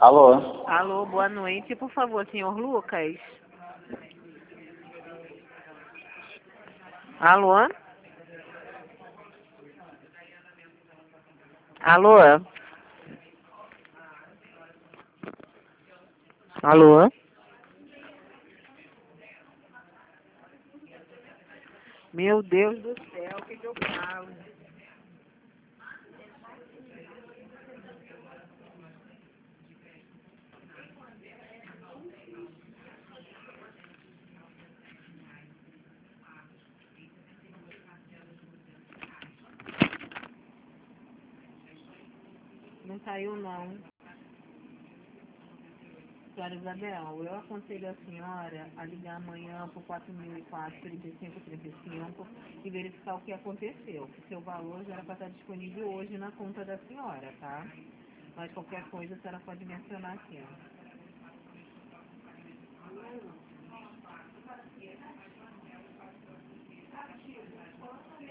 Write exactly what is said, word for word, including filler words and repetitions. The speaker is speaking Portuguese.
Alô? Alô, boa noite. Por favor, senhor Lucas. Alô? Alô? Alô? Meu Deus do céu, o que que eu falo? Não saiu, não. Senhora Isabel, eu aconselho a senhora a ligar amanhã por quatro mil e quatro, trinta e cinco, trinta e cinco e verificar o que aconteceu. O seu valor já era para estar disponível hoje na conta da senhora, tá? Mas qualquer coisa a senhora pode mencionar aqui, ó.